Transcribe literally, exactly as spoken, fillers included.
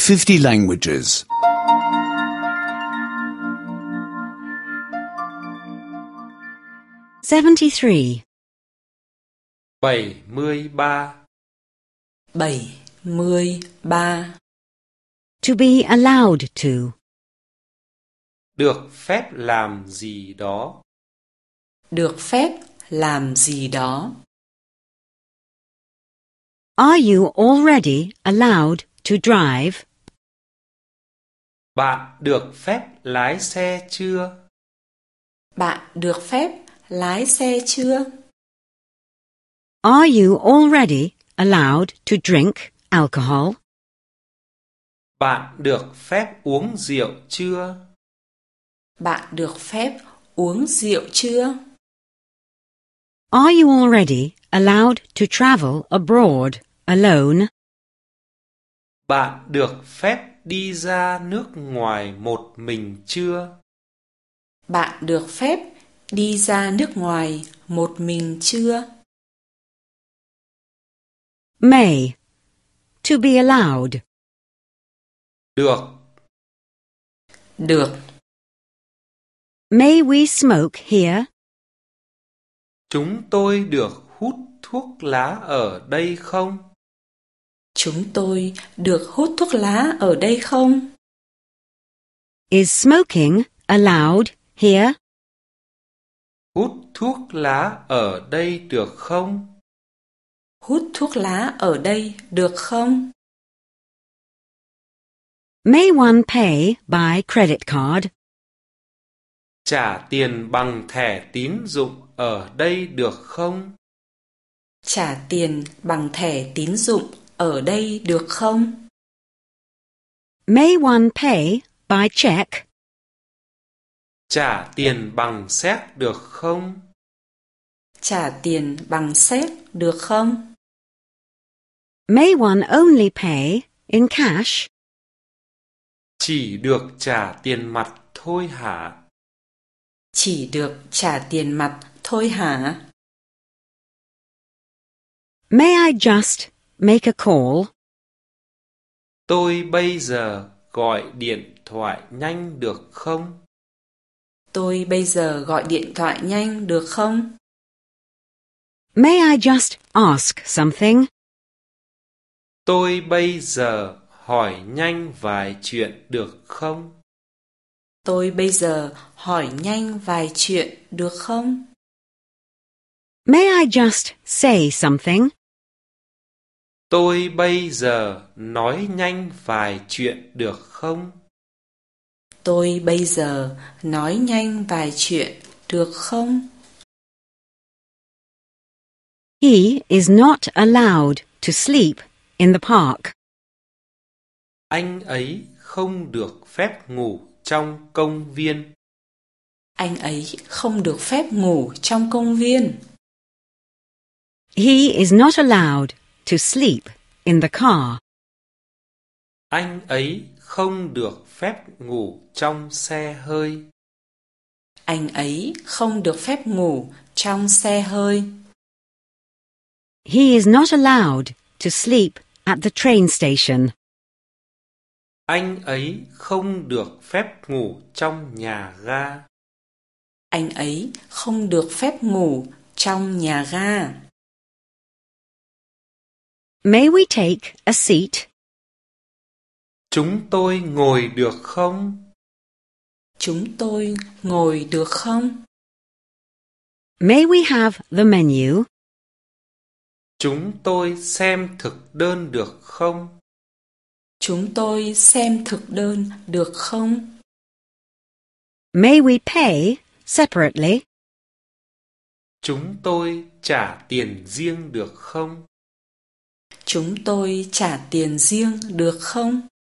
fifty languages. seventy-three. bảy mươi ba. bảy mươi ba. To be allowed to. Được phép làm gì đó. Được phép làm gì đó. Are you already allowed to drive? Bạn được phép lái xe chưa? Bạn được phép lái xe chưa? Are you already allowed to drink alcohol? Bạn được phép uống rượu chưa? Bạn được phép uống rượu chưa? Are you already allowed to travel abroad alone? Bạn được phép đi ra nước ngoài một mình chưa? Bạn được phép đi ra nước ngoài một mình chưa? May. To be allowed. Được. Được. May we smoke here? Chúng tôi được hút thuốc lá ở đây không? Chúng tôi được hút thuốc lá ở đây không? Is smoking allowed here? Hút thuốc lá ở đây được không? Hút thuốc lá ở đây được không? May one pay by credit card? Trả tiền bằng thẻ tín dụng ở đây được không? Trả tiền bằng thẻ tín dụng ở đây được không? May one pay by check? Trả tiền bằng séc được không? Trả tiền bằng séc được không? May one only pay in cash? Chỉ được trả tiền mặt thôi hả? Chỉ được trả tiền mặt thôi hả? May I just make a call? Tôi bây giờ gọi điện thoại nhanh được không? Tôi bây giờ gọi điện thoại nhanh được không? May I just ask something? Tôi bây giờ hỏi nhanh vài chuyện được không? Tôi bây giờ hỏi nhanh vài chuyện được không? May I just say something? Tôi bây giờ nói nhanh vài chuyện được không? Tôi bây giờ nói nhanh vài chuyện được không? He is not allowed to sleep in the park. Anh ấy không được phép ngủ trong công viên. Anh ấy không được phép ngủ trong công viên. He is not allowed to sleep in the car. Anh ấy không được phép ngủ trong xe hơi. Anh ấy không được phép ngủ trong xe hơi. He is not allowed to sleep at the train station. Anh ấy không được phép ngủ trong nhà ga. Anh ấy không được phép ngủ trong nhà ga. May we take a seat? Chúng tôi ngồi được không? Chúng tôi ngồi được không? May we have the menu? Chúng tôi xem thực đơn được không? Chúng tôi xem thực đơn được không? May we pay separately? Chúng tôi trả tiền riêng được không? Chúng tôi trả tiền riêng được không?